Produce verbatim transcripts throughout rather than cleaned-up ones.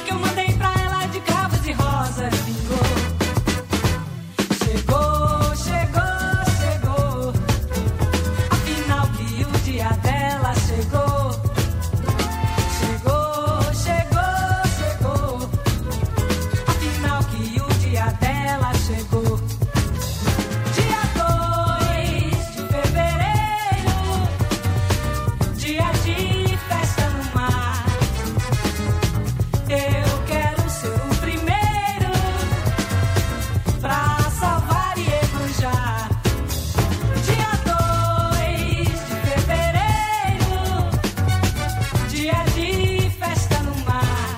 que eu mandei pra ela de cravos e rosas vingou. Chegou, chegou, chegou. Afinal que o dia dela chegou. Chegou, chegou, chegou. Afinal que o dia dela chegou. Dia dois de fevereiro, dia de festa no mar. Eu quero ser o primeiro pra salvar e emanjar. Dia dois de fevereiro, dia de festa no mar.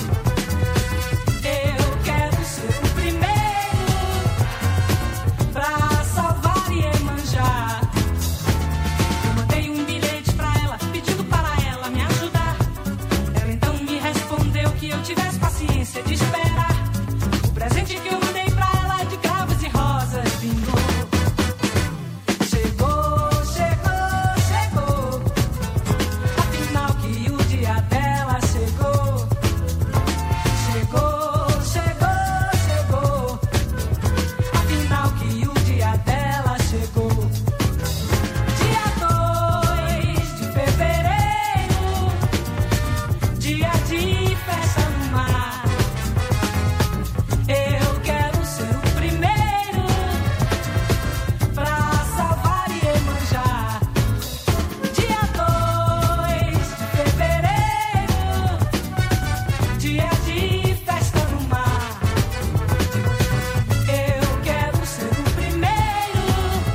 Eu quero ser o primeiro pra salvar e emanjar. Eu mandei um bilhete pra ela, pedindo para ela me ajudar. Ela então me respondeu que eu tivesse paciência de esperar. O presente que eu mandei pra ela de cravos e rosas vingou. Chegou, chegou, chegou. Afinal que o dia dela chegou. Chegou, chegou, chegou. Afinal que o dia dela chegou. Dia dois de fevereiro, dia de festa no mar. Eu quero ser o primeiro pra salvar e emanjar. Dia dois de fevereiro, dia de festa no mar. Eu quero ser o primeiro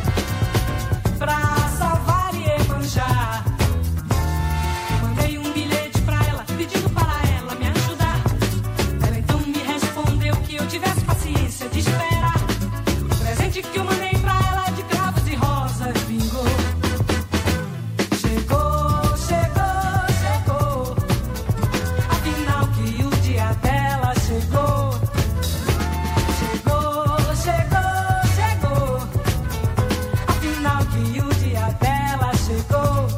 pra salvar e emanjar. Mandei um bilhete pra ela, pedindo para ela me ajudar. Ela então me respondeu que eu tivesse paciência de esperar. O presente que eu mandei pra ela de cravos e rosas vingou. Chegou, chegou, chegou. Afinal que o dia dela chegou. Chegou, chegou, chegou. Afinal que o dia dela chegou.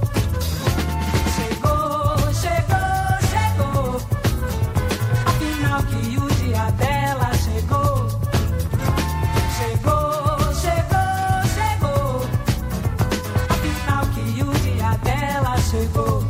Chegou, chegou, chegou. Afinal que o dia dela chegou. Chegou, chegou, chegou. Afinal que o dia dela chegou.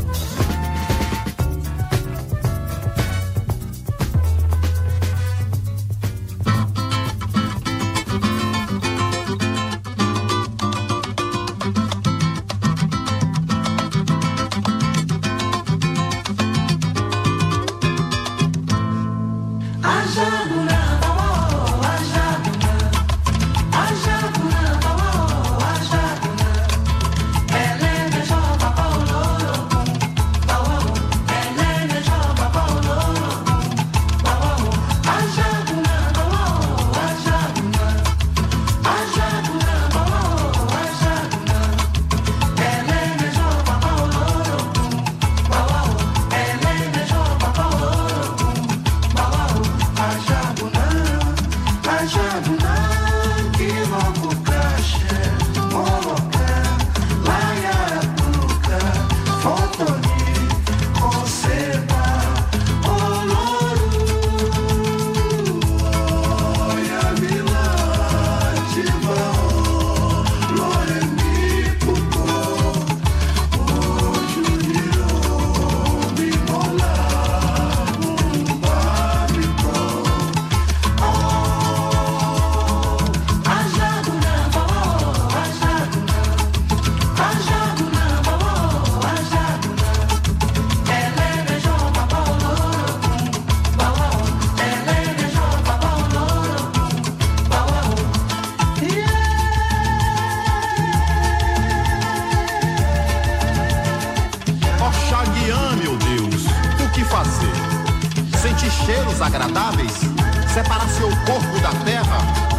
Oxaguian, meu Deus, o que fazer? Sentir cheiros agradáveis? Separar seu corpo da terra?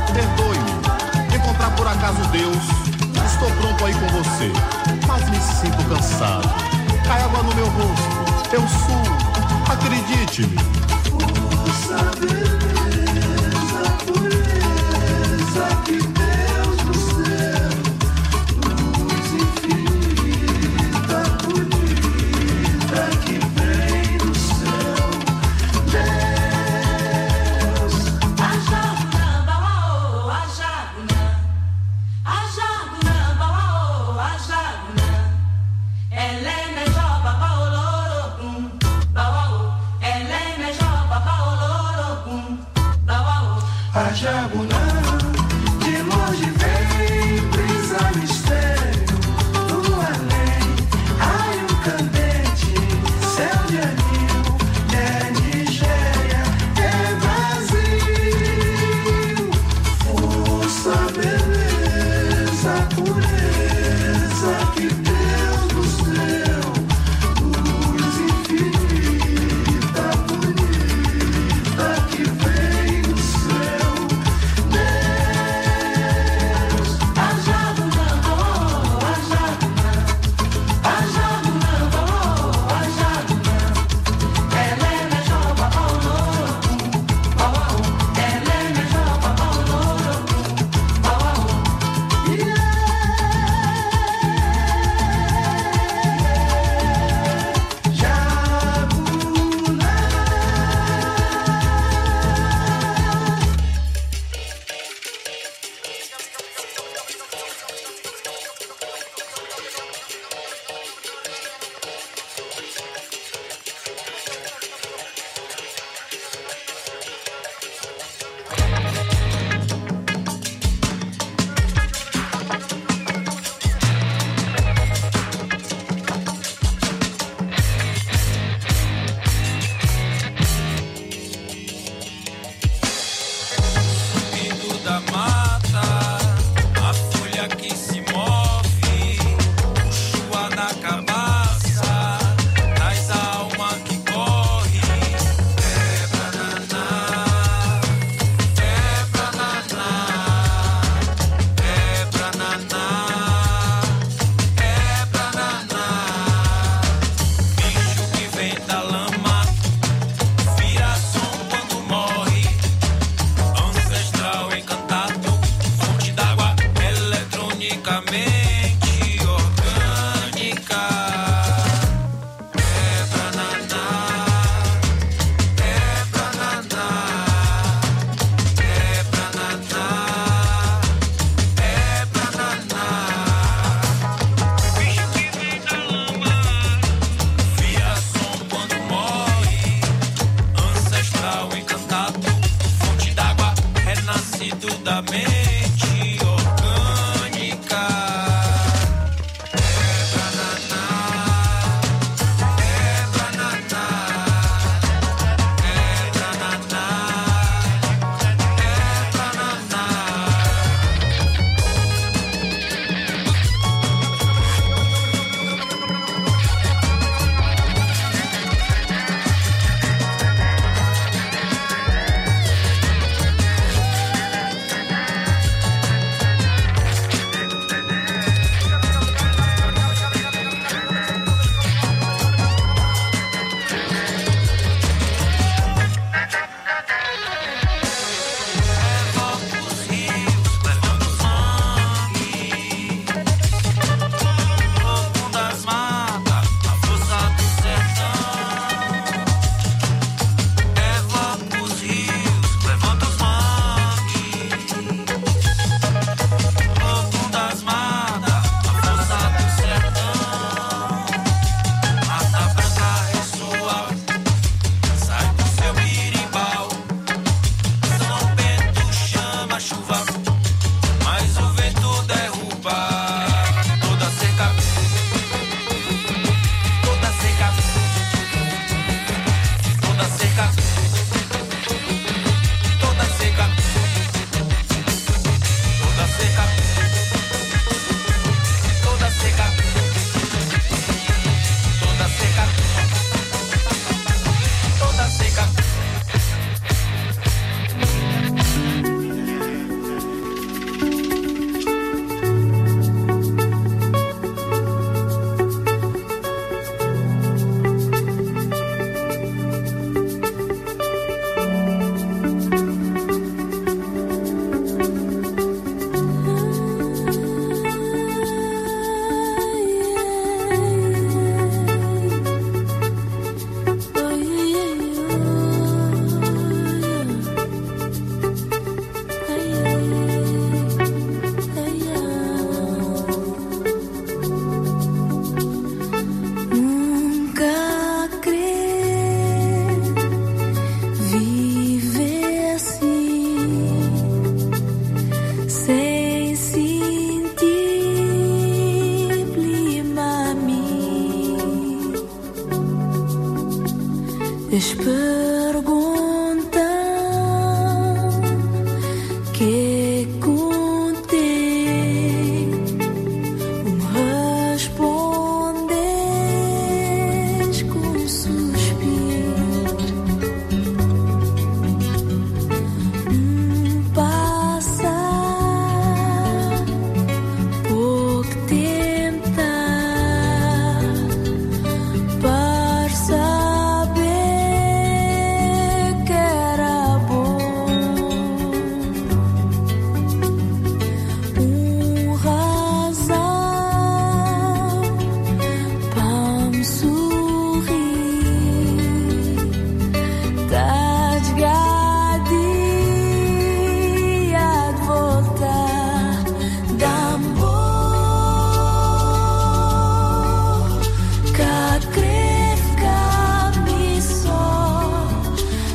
Perdoe-me. Encontrar por acaso Deus? Estou pronto aí com você, mas me sinto cansado. Cai água no meu rosto, eu suo, acredite-me. Força, beleza, pureza que Deus do céu, luz infinita, bonita que vem do céu.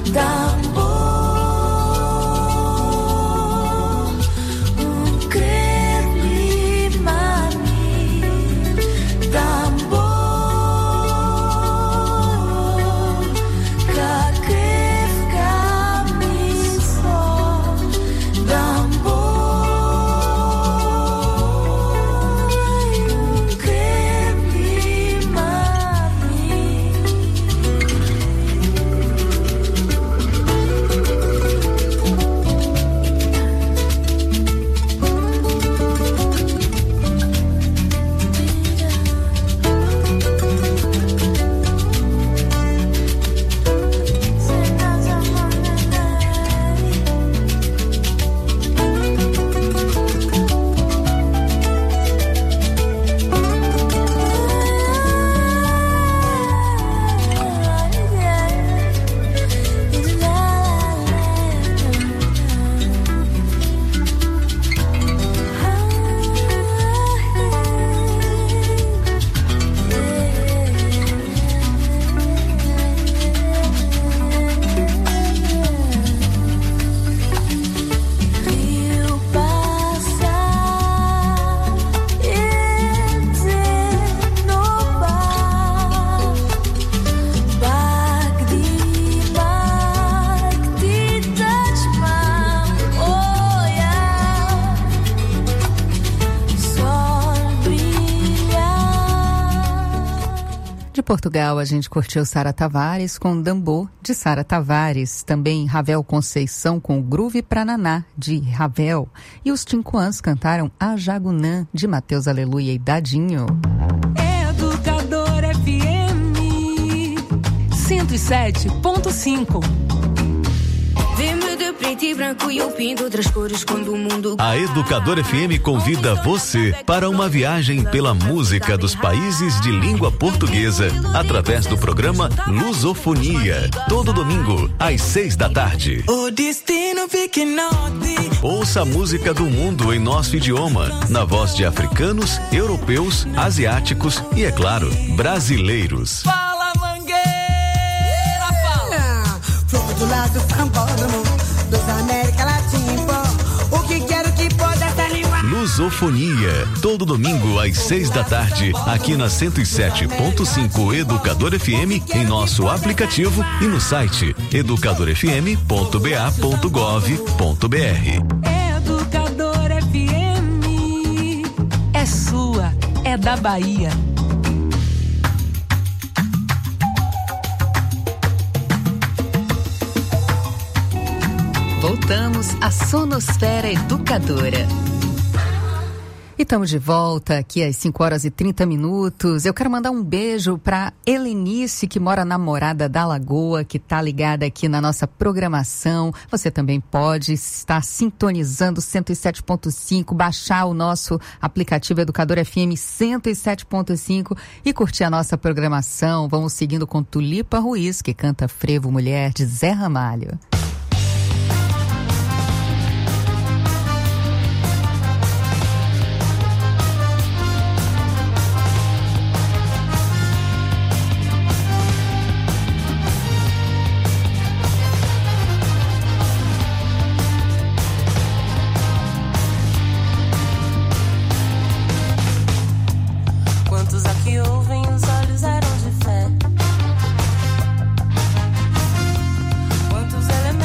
Portugal, a gente curtiu Sara Tavares com Dambô, de Sara Tavares. Também Ravel Conceição com Groove Pra Naná, de Ravel. E os Tincoãs cantaram A Jagunã, de Mateus Aleluia e Dadinho. Educador F M cento e sete ponto cinco. Preto e branco e eu pinto outras cores quando o mundo... A Educadora F M convida você para uma viagem pela música dos países de língua portuguesa através do programa Lusofonia, todo domingo às seis da tarde. O destino fica noite. Ouça a música do mundo em nosso idioma, na voz de africanos, europeus, asiáticos e, é claro, brasileiros. Fala, Mangueira, fala! Fogo do lado frampódromo dos América Latina, o que quero que pode até rimar. Lusofonia, todo domingo às seis da tarde, aqui na cento e sete ponto cinco Educador F M, em nosso aplicativo e no site educador f m ponto b a ponto gov ponto b r. Educador F M é sua, é da Bahia. Voltamos à Sonosfera Educadora. E estamos de volta aqui às cinco horas e trinta minutos. Eu quero mandar um beijo para Helenice, que mora na Morada da Lagoa, que está ligada aqui na nossa programação. Você também pode estar sintonizando cento e sete ponto cinco, baixar o nosso aplicativo Educador F M cento e sete ponto cinco e curtir a nossa programação. Vamos seguindo com Tulipa Ruiz, que canta Frevo Mulher, de Zé Ramalho. Quantos elementos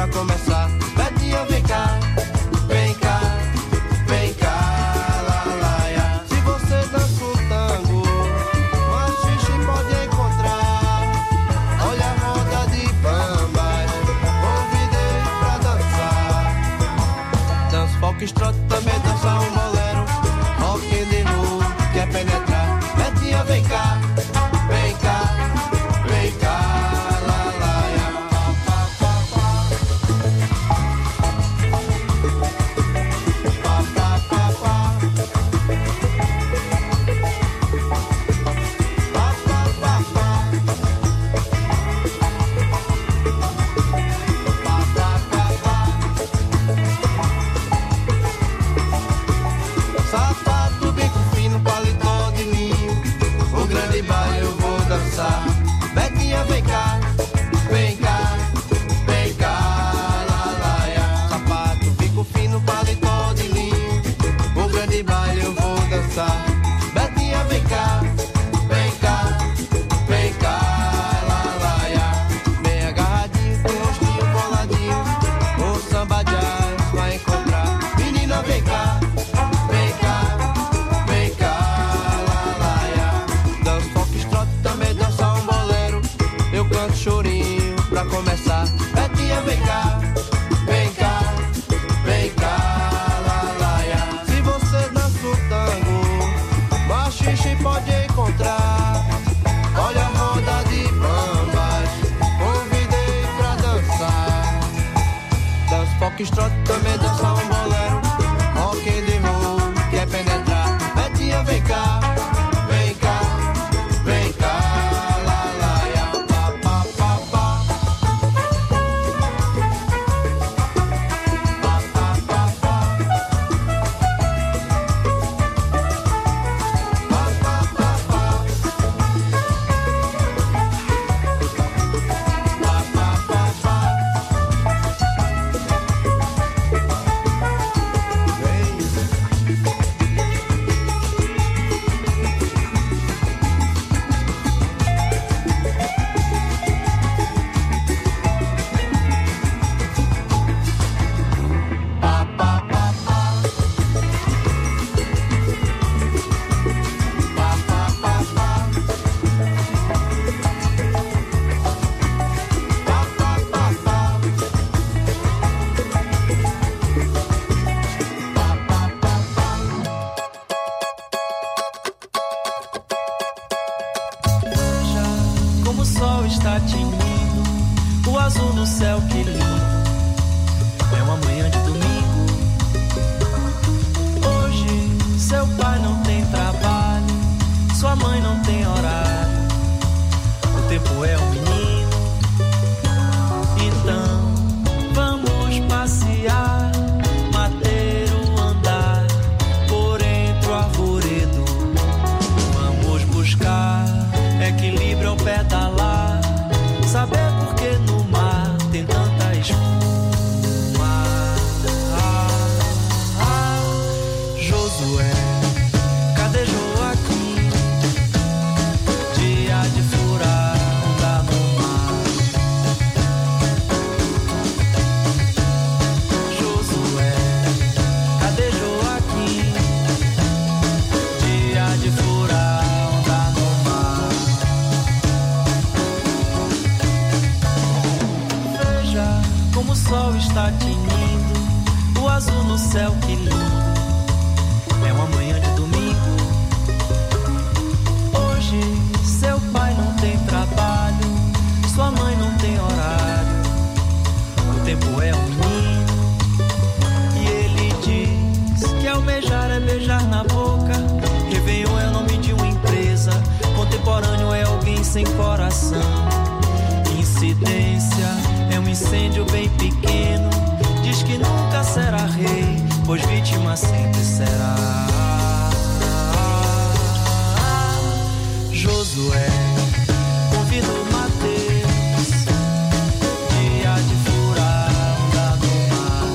pra começar. Betinha, vem cá, vem cá, vem cá, lalaia. Se você dança o tango, machixe pode encontrar. Olha a roda de bambas, convidei pra dançar. Dança foxtrot, também dança um bolero. Rock and roll, quer penetrar. Betinha, vem cá, vem cá, vem cá, lalaia. Pa, pa, pa, pa, pa, pa, pa. Pa, pa, pa, pa. Pa, pa, pa, pa. Sapato, bico fino, paletó de linho. O grande baile eu vou dançar. Betinha, vem cá, vem cá, vem cá, lalaia. Sapato, bico fino, paletó de linho. O grande baile eu vou dançar. Betinha, vem cá, vem cá, vem cá, lalaia. Bem agarradinho, com o rostinho boladinho. O samba jazz vai encontrar. Menina, vem cá, vem cá, vem cá, lalaia. Dança foxtrot, também dança um bolero. Eu canto chorinho pra começar. Betinha, vem cá, vem cá, vem cá, lalaia. Se você dança o tango, machixe pode encontrar. Olha a roda de bambas, convidei pra dançar. Dança foxtrot, também dança um bolero. Rock and roll, quer penetrar. Betinha, vem cá, vem cá, vem cá, lalaia. Pa, pa, pa, pa. Pa, pa, pa, pa. Pa, pa, pa, pa. Pa, pa, pa, pa. Vem. Pa, pa, pa, pa. Pa, pa, pa, pa. Pa, pa, pa, pa. Pa, pa, pa, pa. Veja como o sol está tinindo, o azul no céu que lindo. É uma manhã de domingo. Hoje seu pai não tem trabalho, sua mãe não tem horário. O tempo é um menino. Então vamos passear, mateiro andar por entre o arvoredo. Vamos buscar equilíbrio ao pedalar, saber por que no mar tem tanta espuma. Ah, ah, Josué, cadê Joaquim? Dia de furada no mar. Josué, cadê Joaquim? Dia de furada no mar. Veja como o sol está tinindo, o azul no céu que lindo. É uma manhã de domingo. Hoje seu pai não tem trabalho, sua mãe não tem horário. O tempo é um menino. E ele diz que almejar é beijar na boca. Réveillon é o nome de uma empresa. Contemporâneo é alguém sem coração. Incidência é um incêndio bem pequeno. Diz que nunca será rei, pois vítima sempre será. Josué, convido Mateus, dia de furada no mar.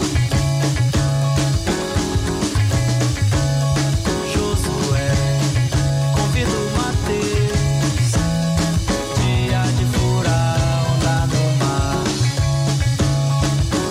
Josué, convido Mateus, dia de furada no mar.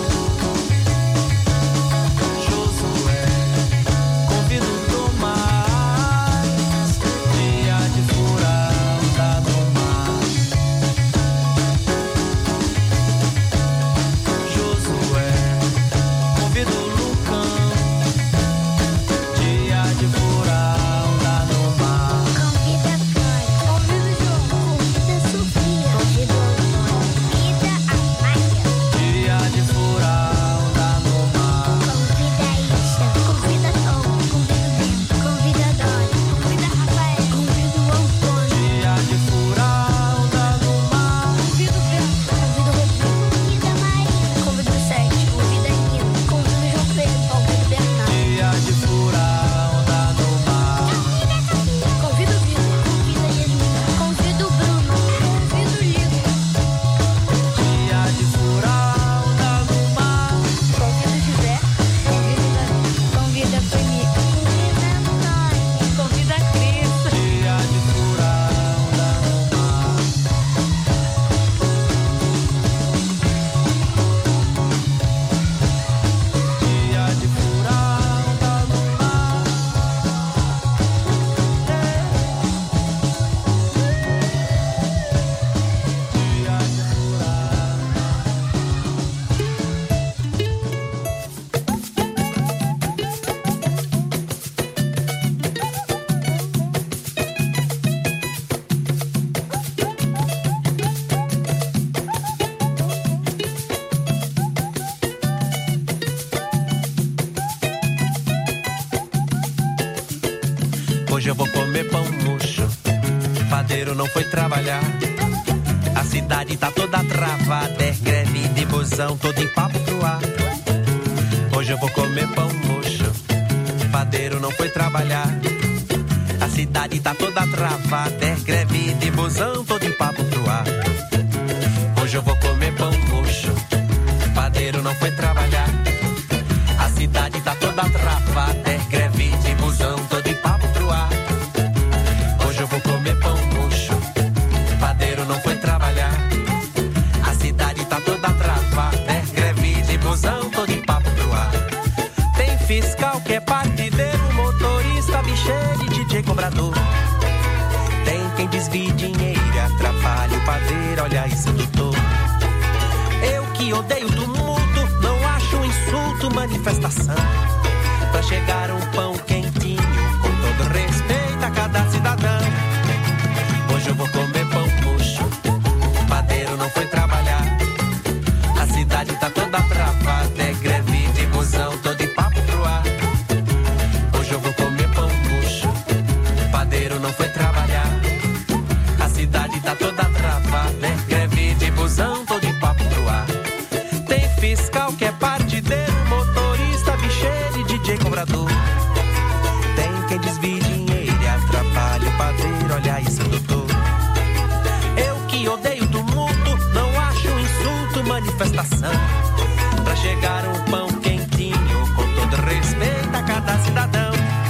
Hoje eu vou comer pão murcho. Padeiro não foi trabalhar. A cidade tá toda travada. É greve de busão, todo em papo pro ar. Hoje eu vou comer pão murcho. Padeiro não foi trabalhar. A cidade tá toda travada. É greve de busão, todo em papo pro ar. Hoje eu vou comer pão murcho. Padeiro não foi trabalhar. A cidade tá toda travada. É greve de busão, todo em papo pro ar. Hoje eu vou comer pão murcho. Padeiro não foi trabalhar. A cidade tá toda travada. É greve de busão, todo em papo pro ar. Tem fiscal que é partideiro, motorista, bicheiro e D J cobrador. Tem quem desvie dinheiro e atrapalha o padeiro, olha isso, doutor. Eu que odeio tumulto, não acho um insulto manifestação. Pra chegar um pão quentinho, com todo respeito a cada cidadão. Hoje eu vou comer pão murcho. Padeiro não foi trabalhar. A cidade tá toda travada. É greve de busão, todo em papo pro ar. Hoje eu vou comer pão murcho. Padeiro não foi trabalhar. A cidade tá toda travada. É greve de busão, todo em papo pro ar. Tem fiscal que é partideiro, motorista, bicheiro e D J cobrador. Tem quem desvie dinheiro e atrapalha o padeiro, olha isso, doutor. Eu que odeio tumulto, não acho um insulto manifestação. Pra chegar um pão quentinho, com todo respeito a cada cidadão.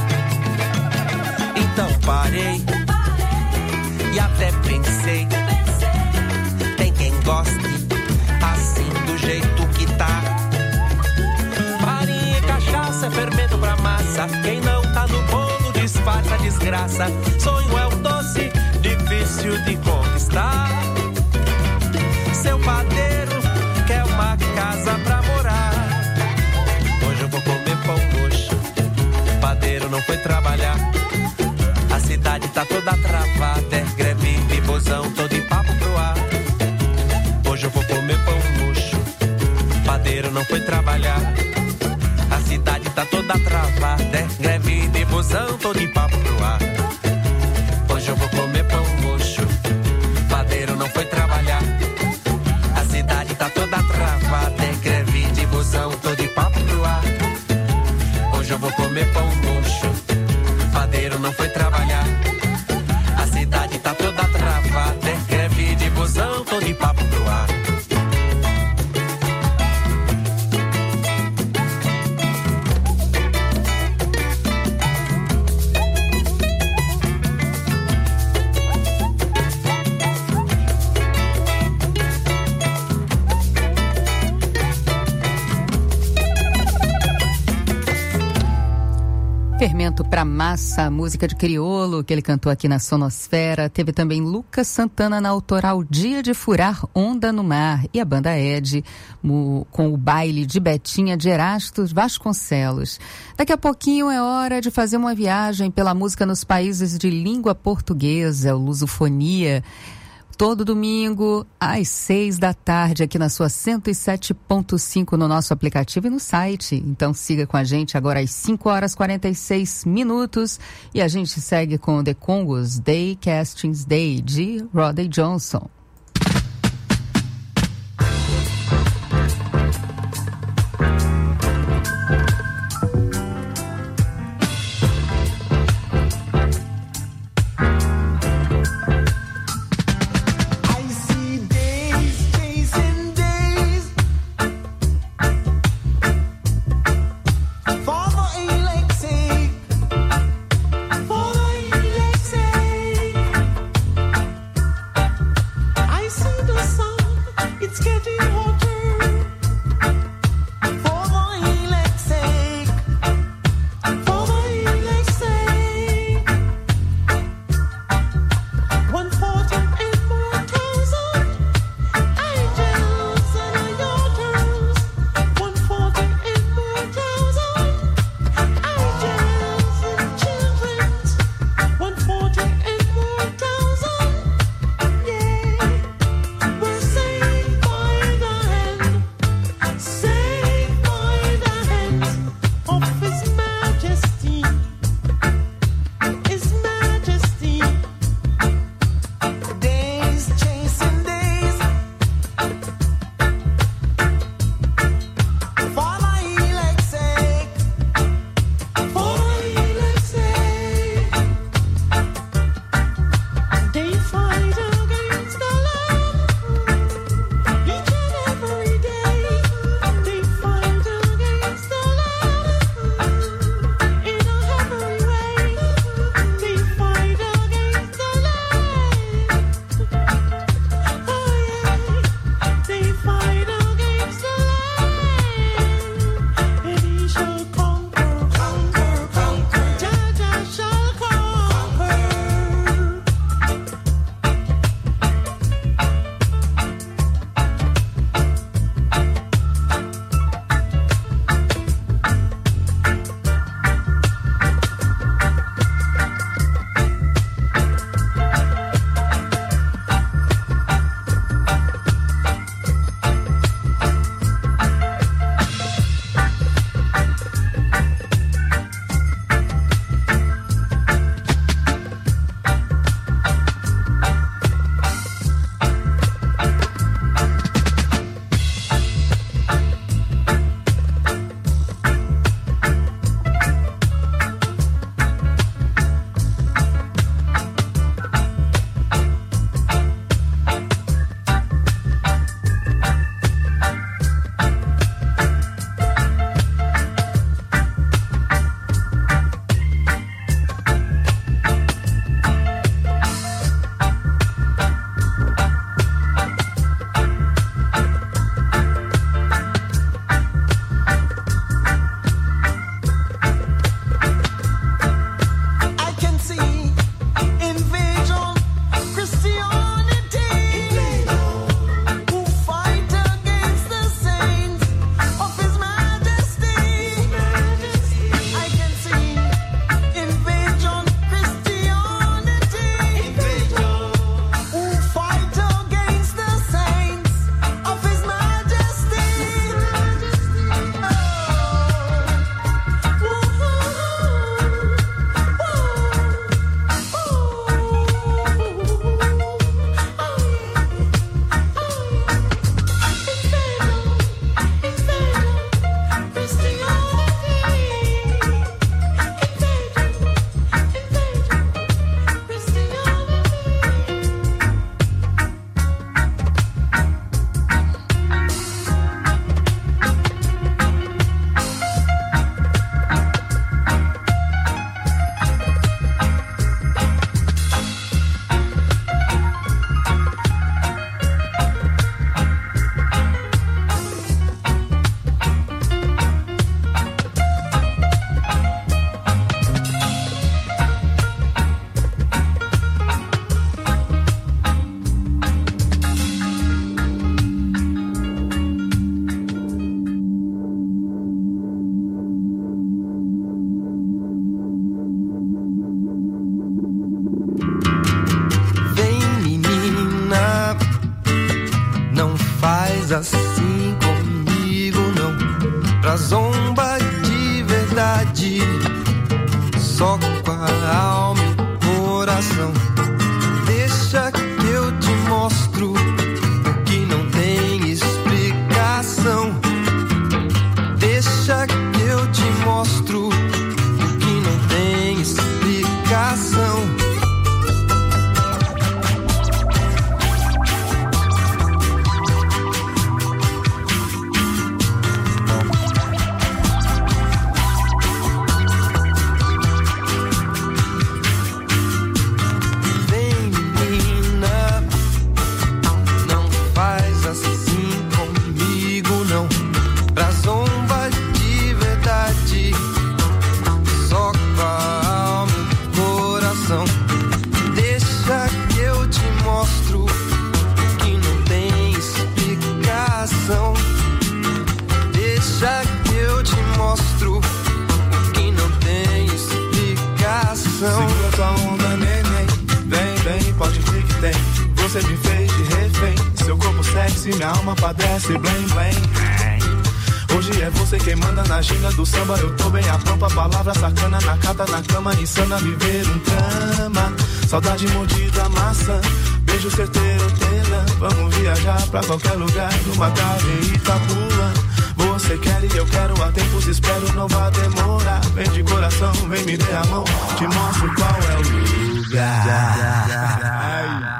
Então parei e até pensei, tem quem goste assim do jeito que tá. Farinha e cachaça é fermento pra massa. Quem não tá no bolo disfarça a desgraça. Sonho é um doce difícil de conquistar. Seu padeiro quer uma casa pra morar. Hoje eu vou comer pão murcho. Padeiro não foi trabalhar. A cidade tá toda travada. É greve de busão, todo em papo pro ar. Hoje eu vou comer pão murcho. Padeiro não foi trabalhar. A cidade tá toda travada. É greve de busão, todo em papo pro ar. Hoje eu vou comer pão murcho. Padeiro não foi trabalhar. A cidade tá toda travada. É greve de busão, todo em papo pro ar. Hoje eu vou comer pão murcho. Padeiro não foi trabalhar. A cidade tá toda travada. É greve de busão, todo em papo pro ar. Fermento pra massa, música de crioulo que ele cantou aqui na Sonosfera. Teve também Lucas Santana na autoral Dia de Furar Onda no Mar. E a banda Ed com o baile de Betinha de Erastos Vasconcelos. Daqui a pouquinho é hora de fazer uma viagem pela música nos países de língua portuguesa, o Lusofonia. Todo domingo, às seis da tarde, aqui na sua cento e sete ponto cinco no nosso aplicativo e no site. Então siga com a gente agora às cinco horas e quarenta e seis minutos. E a gente segue com The Congos Day Castings Day, de Rodney Johnson. pra zomba de verdade, só com a alma e o coração. Deixa que eu te mostro o que não tem explicação. Deixa que eu te mostro o que não tem explicação. Segura tua onda, neném. Vem, vem, pode vir que tem. Você me fez de refém. Seu corpo sexy, minha alma padece, blém, blém. Hoje é você quem manda na ginga do samba. Eu tô bem a pampa, palavra sacana na cata, na cama, insana, viver um trama. Saudade mordida, maçã, beijo certeiro, tela. Vamos viajar pra qualquer lugar, numa casa em Itapula. Você quer e eu quero, há tempos espero, não vai demorar. Vem de coração, vem me dê a mão, te mostro qual é o lugar.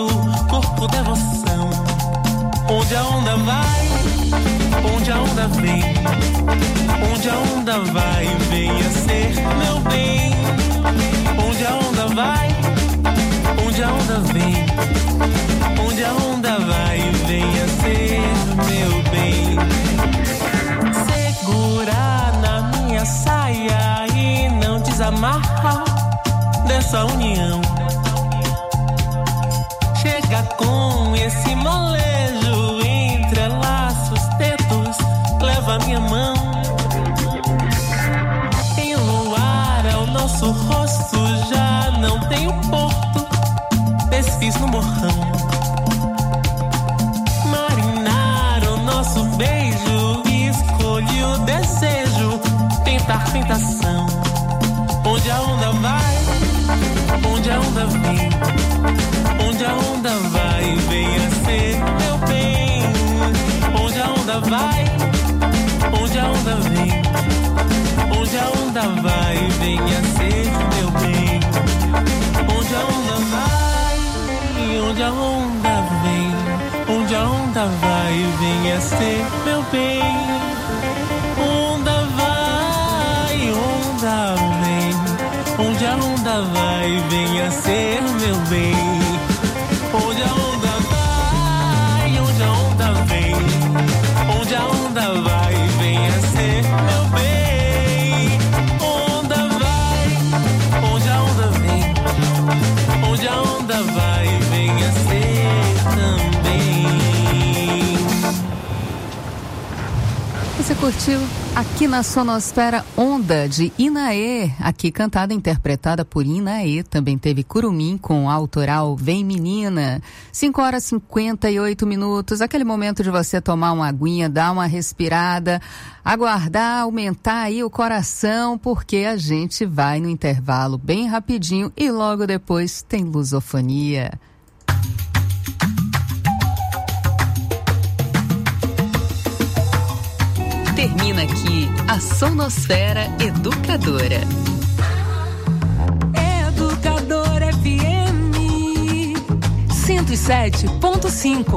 Onde a onda vai, onde a onda vem. bem. Onde a onda vai, venha ser meu bem. Onde a onda vai, onde a onda vem. Onde a onda vai, venha ser meu bem. Segura na minha saia e não desamarra dessa união. Chega com esse molejo, entrelaça os dedos, leva minha mão. Em luar ao nosso rosto, já não tem o porto, desfiz no morrão. Marinar o nosso beijo, escolhi o desejo, tentar tentação. Onde a onda vai, onde a onda vem. Onde a onda vai, venha ser meu bem. Onde a onda vai, onde a onda vem. Onde a onda vai, venha ser meu bem. Onde a onda vai, onde a onda vem. Onde a onda vai, venha ser meu bem. Onda vai, onda vem. Onde a onda vai, venha ser meu bem. Onde a onda vai, onde a onda vem. Onde a onda vai, venha ser meu bem. Onda vai, onde a onda vem. Onde a onda vai, venha ser também. Você curtiu aqui na Sonosfera Onda, de Inaê, aqui cantada e interpretada por Inaê. Também teve Curumim com a autoral Vem Menina. cinco horas e cinquenta e oito minutos, aquele momento de você tomar uma aguinha, dar uma respirada, aguardar, aumentar aí o coração, porque a gente vai no intervalo bem rapidinho e logo depois tem Lusofonia. Termina aqui a Sonosfera Educadora. Educadora F M cento e sete ponto cinco.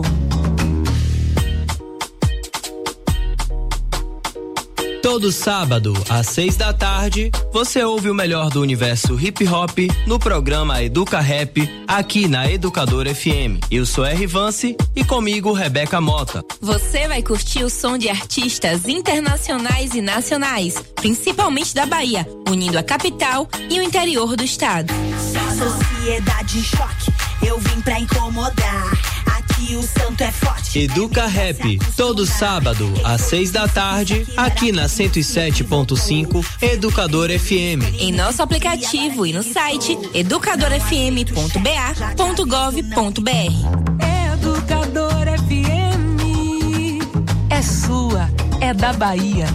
Todo sábado, às seis da tarde, você ouve o melhor do universo hip hop no programa Educa Rap, aqui na Educadora F M. Eu sou R. Vance e comigo Rebeca Mota. Você vai curtir o som de artistas internacionais e nacionais, principalmente da Bahia, unindo a capital e o interior do estado. Sociedade em choque, eu vim pra incomodar. Aqui o santo é forte. Educa Rap, todo sábado, às seis da tarde, aqui na cento e sete ponto cinco, Educadora F M. Em nosso aplicativo e no site educadora f m ponto b a ponto gov ponto b r. Educadora F M é sua, é da Bahia.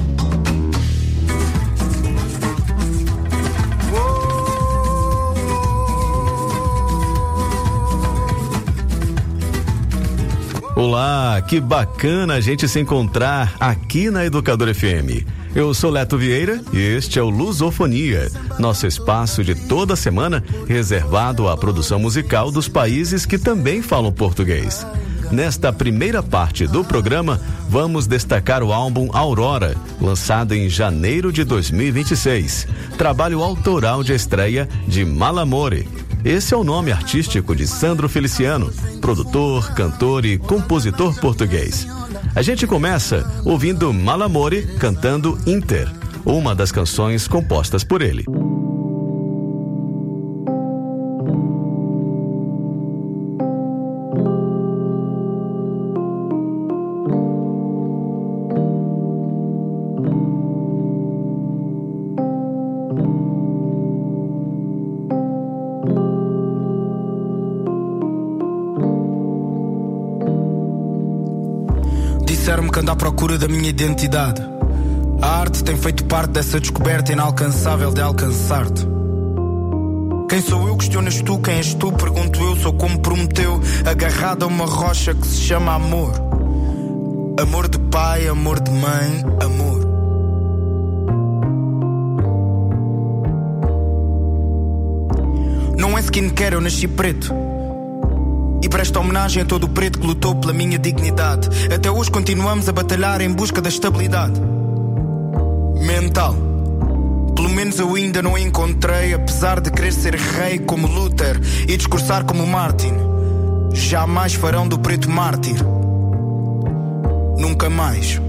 Olá, que bacana a gente se encontrar aqui na Educadora F M. Eu sou Leto Vieira e este é o Lusofonia, nosso espaço de toda semana reservado à produção musical dos países que também falam português. Nesta primeira parte do programa, vamos destacar o álbum Aurora, lançado em janeiro de dois mil e vinte e seis, trabalho autoral de estreia de Malamore. Esse é o nome artístico de Sandro Feliciano, produtor, cantor e compositor português. A gente começa ouvindo Malamore cantando Inter, uma das canções compostas por ele. Disseram-me que ando à procura da minha identidade. A arte tem feito parte dessa descoberta inalcançável de alcançar-te. Quem sou eu? Questionas tu. Quem és tu? Pergunto eu. Sou como Prometeu, agarrado a uma rocha que se chama amor. Amor de pai, amor de mãe, amor. Não é skincare, eu nasci preto. E e presta homenagem a todo o preto que lutou pela minha dignidade. Até hoje continuamos a batalhar em busca da estabilidade mental. Pelo menos eu ainda não encontrei, apesar de querer ser rei como Luther e discursar como Martin. Jamais farão do preto mártir. Nunca mais.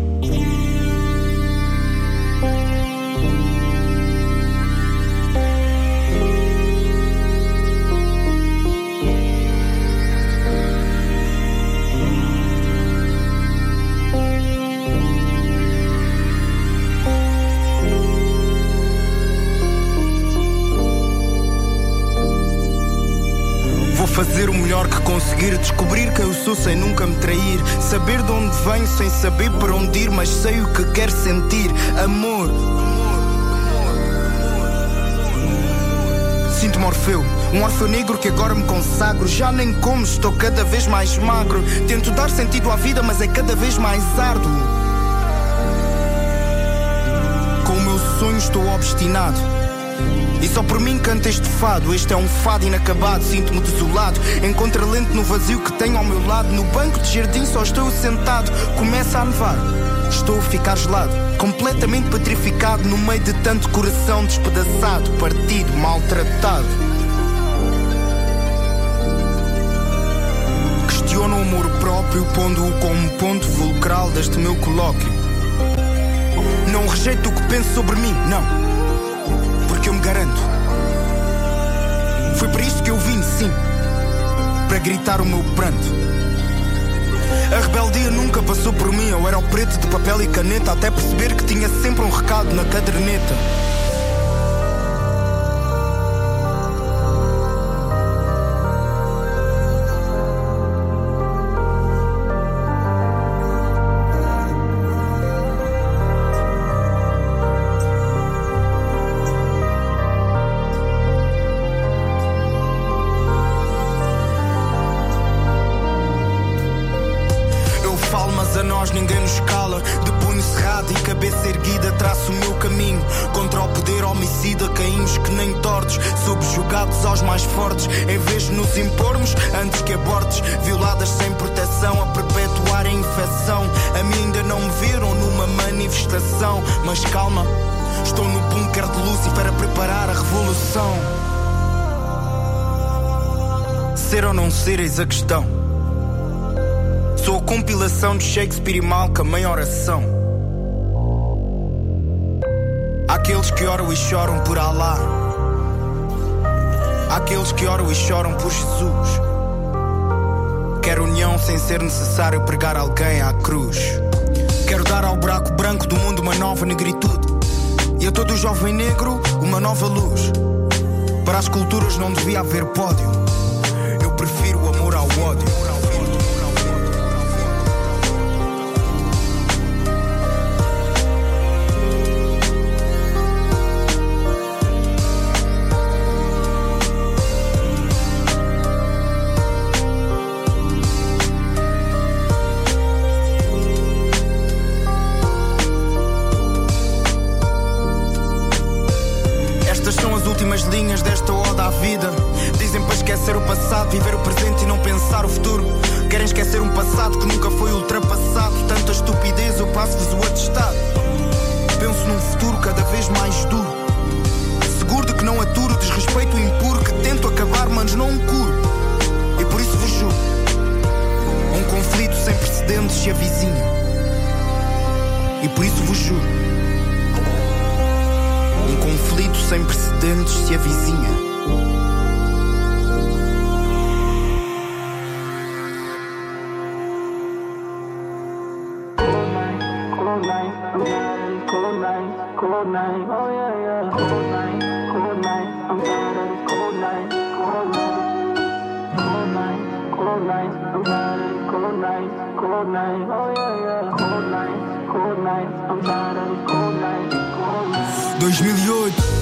Fazer o melhor que conseguir, descobrir quem eu sou sem nunca me trair, saber de onde venho sem saber para onde ir, mas sei o que quero sentir. Amor. Sinto-me Orfeu, um Orfeu negro que agora me consagro. Já nem como, estou cada vez mais magro. Tento dar sentido à vida, mas é cada vez mais árduo. Com o meu sonho estou obstinado e só por mim canto este fado. Este é um fado inacabado, sinto-me desolado, em contralento no vazio que tenho ao meu lado. No banco de jardim só estou sentado. Começa a nevar, estou a ficar gelado, completamente petrificado no meio de tanto coração despedaçado, partido, maltratado. Questiono o amor próprio, pondo-o como ponto fulcral deste meu colóquio. Não rejeito o que penso sobre mim, não, porque eu me garanto. Foi para isto que eu vim, sim, para gritar o meu pranto. A rebeldia nunca passou por mim. Eu era o preto de papel e caneta, até perceber que tinha sempre um recado na caderneta. Mas calma, estou no bunker de Lúcifer a preparar a revolução. Ser ou não ser, eis a questão. Sou a compilação de Shakespeare e Malcolm em oração. Há aqueles que oram e choram por Alá, há aqueles que oram e choram por Jesus. Quero união sem ser necessário pregar alguém à cruz. Quero dar ao buraco branco do mundo uma nova negritude e a todo jovem negro uma nova luz. Para as culturas não devia haver pódio. Eu prefiro o amor ao ódio. Linhas desta oda à vida dizem para esquecer o passado, viver o presente e não pensar o futuro. Querem esquecer um passado que nunca foi ultrapassado. Tanta estupidez, eu passo-vos o atestado. Penso num futuro cada vez mais duro, seguro de que não aturo desrespeito impuro que tento acabar, mas não curo. E por isso vos juro, um conflito sem precedentes se avizinha. E por isso vos juro, um conflito sem precedentes se avizinha. dois mil e oito,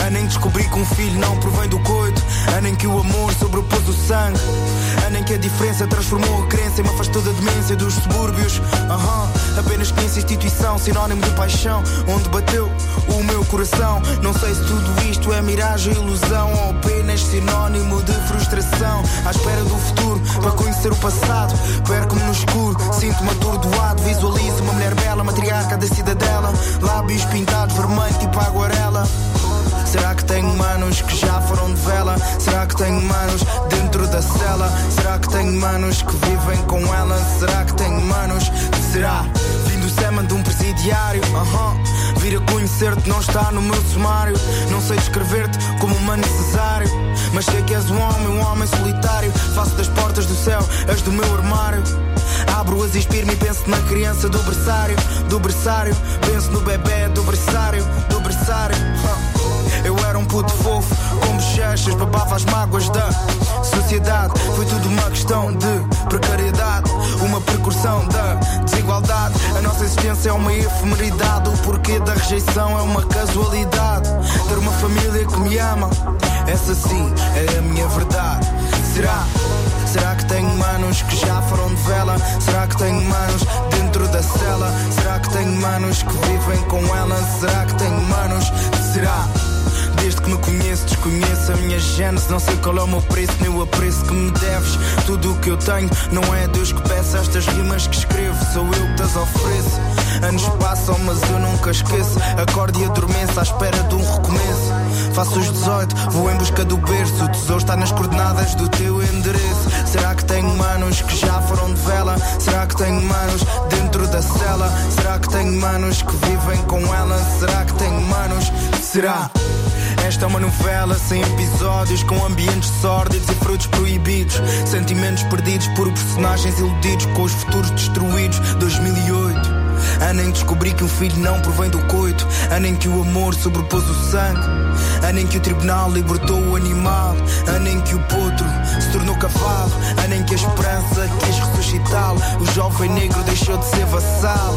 Ano em que descobri que um filho não provém do coito. Ano em que o amor sobrepôs o sangue. Ano em que a diferença transformou a crença e me afastou da demência dos subúrbios. Aham, apenas conheço instituição, sinónimo de paixão, onde bateu o meu coração. Não sei se tudo isto é miragem ou ilusão, ou apenas sinónimo de frustração. À espera do futuro para conhecer o passado, perco-me no escuro, sinto-me atordoado. Visualizo uma mulher bela, matriarca da cidadela, lábios pintados vermelho tipo aguarela. Será que tenho manos que já foram de vela? Será que tenho manos dentro da cela? Será que tenho manos que vivem com ela? Será que tenho manos? Será? Vim do semen de um presidiário, uh-huh. Vir a conhecer-te não está no meu sumário. Não sei descrever-te como uma necessário, mas sei que és um homem, um homem solitário. Faço das portas do céu as do meu armário. Abro-as e inspiro-me e penso na criança do berçário. Do berçário, penso no bebê do berçário. Do berçário, huh. Eu era um puto fofo, com bochechas, babava as mágoas da sociedade. Foi tudo uma questão de precariedade, uma precursão da desigualdade. A nossa existência é uma efemeridade, o porquê da rejeição é uma casualidade. Ter uma família que me ama, essa sim é a minha verdade. Será? Será que tenho manos que já foram de vela? Será que tenho manos dentro da cela? Será que tenho manos que vivem com ela? Será que tenho manos? Será? Desde que me conheço, desconheço a minha gênese. Não sei qual é o meu preço, nem o apreço que me deves. Tudo o que eu tenho não é Deus que peça. Estas rimas que escrevo, sou eu que te as ofereço. Anos passam, mas eu nunca esqueço. Acordo e adormeço à espera de um recomeço. Faço os dezoito, vou em busca do berço. O tesouro está nas coordenadas do teu endereço. Será que tenho manos que já foram de vela? Será que tenho manos dentro da cela? Será que tenho manos que vivem com ela? Será que tenho manos? Será? Esta é uma novela sem episódios, com ambientes sórdidos e frutos proibidos. Sentimentos perdidos por personagens iludidos, com os futuros destruídos. dois mil e oito, ano em que descobri que um filho não provém do coito. Ano em que o amor sobrepôs o sangue. Ano em que o tribunal libertou o animal. Ano em que o potro se tornou cavalo. Ano em que a esperança quis ressuscitá-lo. O jovem negro deixou de ser vassalo.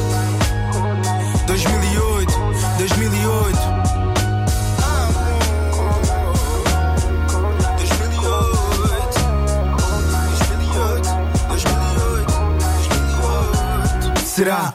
dois mil e oito, dois mil e oito. Será?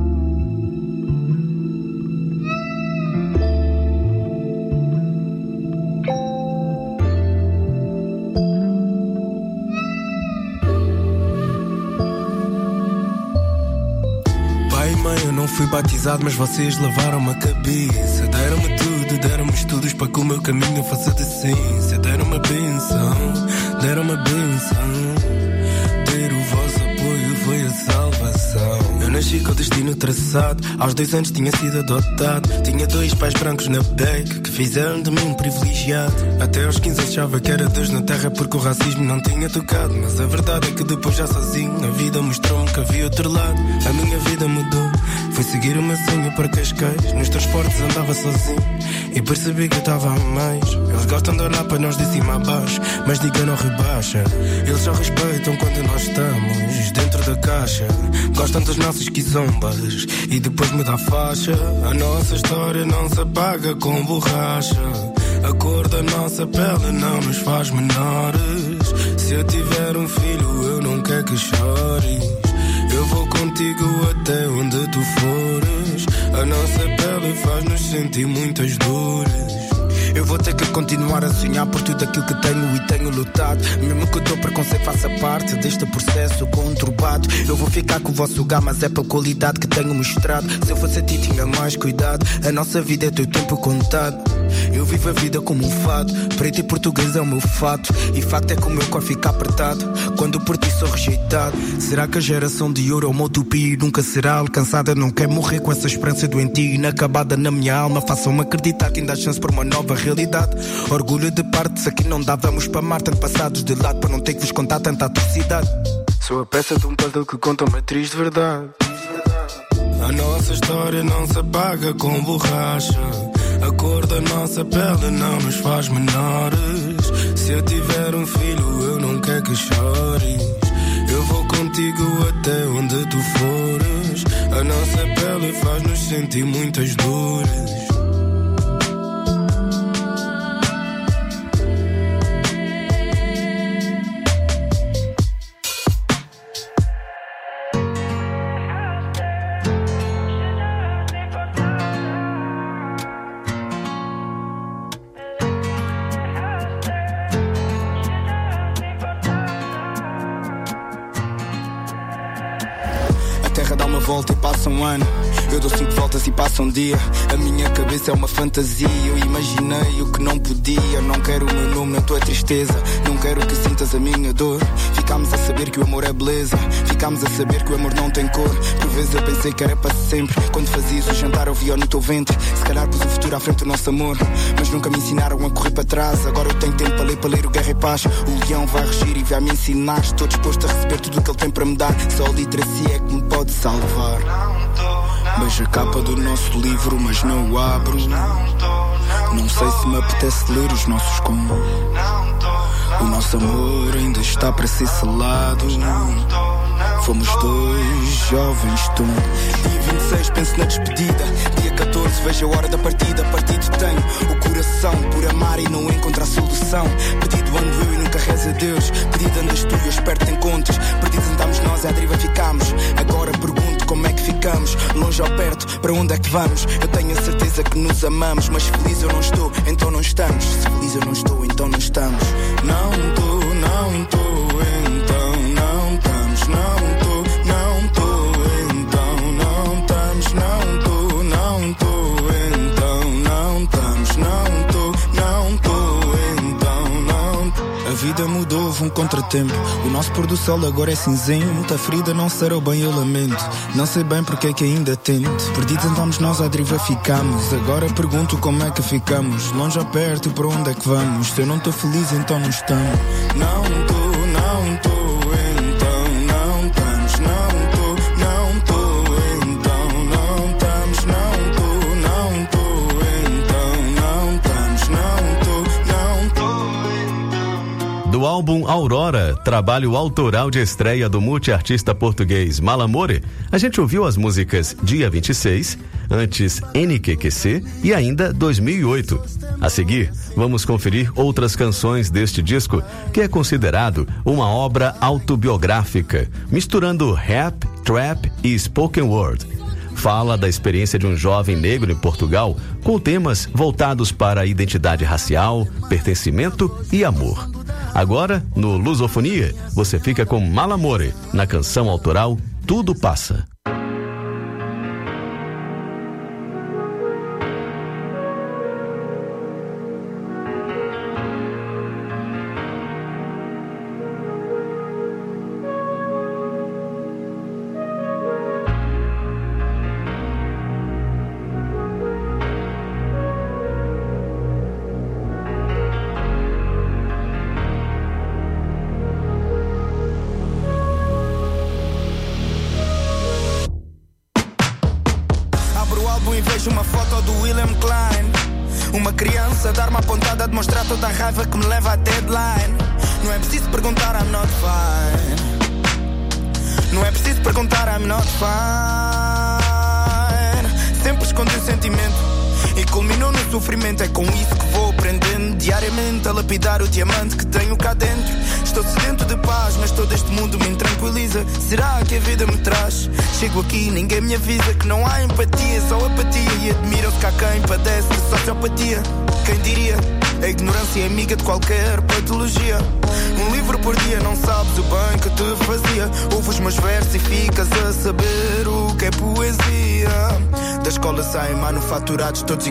Pai e mãe, eu não fui batizado, mas vocês lavaram-me a cabeça. Deram-me tudo, deram-me estudos para que o meu caminho faça decência. Deram-me a benção, deram-me a benção. Ter o vosso apoio foi a salvação. Eu nasci com o destino traçado. Aos dois anos tinha sido adotado. Tinha dois pais brancos na beca que fizeram de mim um privilegiado. Até aos quinze achava que era Deus na terra porque o racismo não tinha tocado. Mas a verdade é que depois já sozinho a vida mostrou-me que havia outro lado. A minha vida mudou, fui seguir uma senha para Cascais. Nos transportes andava sozinho e percebi que eu estava a mais. Eles gostam de olhar para nós de cima a baixo, mas diga não rebaixa. Eles só respeitam quando nós estamos dentro da caixa. Gostam das nossas quizombas e depois muda a faixa. A nossa história não se apaga com borracha. A cor da nossa pele não nos faz menores. Se eu tiver um filho eu não quero que chores. Eu vou contigo até onde tu fores. A nossa pele faz-nos sentir muitas dores. Eu vou ter que continuar a sonhar por tudo aquilo que tenho e tenho lutado. Mesmo que o teu preconceito faça parte deste processo conturbado. Eu vou ficar com o vosso lugar, mas é pela qualidade que tenho mostrado. Se eu fosse a ti tinha mais cuidado. A nossa vida é teu tempo contado. Eu vivo a vida como um fado. Preto e português é o meu fato. E facto é que o meu corpo fica apertado quando por ti sou rejeitado. Será que a geração de ouro é uma utopia e nunca será alcançada? Não quero morrer com essa esperança doentia inacabada na minha alma. Façam-me acreditar que ainda há chance para uma nova realidade. Orgulho de parte, se aqui não dávamos para mar. Tanto passados de lado para não ter que vos contar tanta atrocidade. Sou a peça de um puzzle que conta uma atriz de verdade. A nossa história não se apaga com borracha. A cor da nossa pele não nos faz menores. Se eu tiver um filho eu não quero que chores. Eu vou contigo até onde tu fores. A nossa pele faz-nos sentir muitas dores. volta e passa um ano. Eu dou cinco voltas e passa um dia. A minha cabeça é uma fantasia. Eu imaginei o que não podia. Não quero o meu nome na tua tristeza. Não quero que sintas a minha dor. Ficámos a saber que o amor é beleza. Ficámos a saber que o amor não tem cor. Por vezes eu pensei que era para sempre. Quando fazias o jantar eu via no teu ventre. Se calhar pus o futuro à frente do nosso amor. Mas nunca me ensinaram a correr para trás. Agora eu tenho tempo para ler, para ler o Guerra e Paz. O leão vai regir e vai me ensinar. Estou disposto a receber tudo o que ele tem para me dar. Só a literacia é que me pode salvar. Beijo a capa do nosso livro, mas não o abro. Não sei se me apetece ler os nossos contos. O nosso amor ainda está para ser selado. Fomos dois jovens tontos. Dia vinte e seis penso na despedida. Dia catorze vejo a hora da partida. Partido tenho o coração por amar e não encontrar solução. Perdido ando eu e nunca rezo a Deus. Perdido andas tu e eu espero que te encontres. Perdidos andamos nós e à deriva ficamos. Agora pergunto como é que ficamos. Longe ou perto, para onde é que vamos? Eu tenho a certeza que nos amamos. Mas feliz eu não estou, então não estamos. Se feliz eu não estou, então não estamos. Não estou, não estou, então não estamos. Não estou, não estou, então não estamos. Não estou, não estou, então não estamos. Não estou, não estou, então não. A vida mudou, houve um contratempo. O nosso pôr do sol agora é cinzento. A ferida não sarou bem, eu lamento. Não sei bem porque é que ainda tento. Perdidos andamos nós, à deriva ficamos. Agora pergunto como é que ficamos. Longe ou perto, para onde é que vamos? Se eu não estou feliz, então não estamos. Não estou, não estou. Do álbum Aurora, trabalho autoral de estreia do multiartista português Malamore, a gente ouviu as músicas Dia vinte e seis, antes N Q Q C e ainda dois mil e oito. A seguir, vamos conferir outras canções deste disco, que é considerado uma obra autobiográfica, misturando rap, trap e spoken word. Fala da experiência de um jovem negro em Portugal com temas voltados para a identidade racial, pertencimento e amor. Agora, no Lusofonia, você fica com Malamore, na canção autoral Tudo Passa. Uma foto do William Klein. Uma criança dar uma pontada a demonstrar toda a raiva que me leva à deadline. Não é preciso perguntar, I'm not fine. Não é preciso perguntar, I'm not fine. Sempre escondi o sentimento e culminou no sofrimento. É com isso que vou aprendendo diariamente a lapidar o diamante que tenho cá dentro. Estou sedento de paz, mas todo este mundo me intranquiliza. Será que a vida me traz? Chego aqui e ninguém me avisa que não há empatia, só apatia. E admiram-se cá quem padece de sociopatia. Quem diria? A ignorância é amiga de qualquer patologia. Um livro por dia, não sabes o bem que te fazia. Ouve os meus versos e ficas a saber o que é poesia. Da escola saem manufaturados todos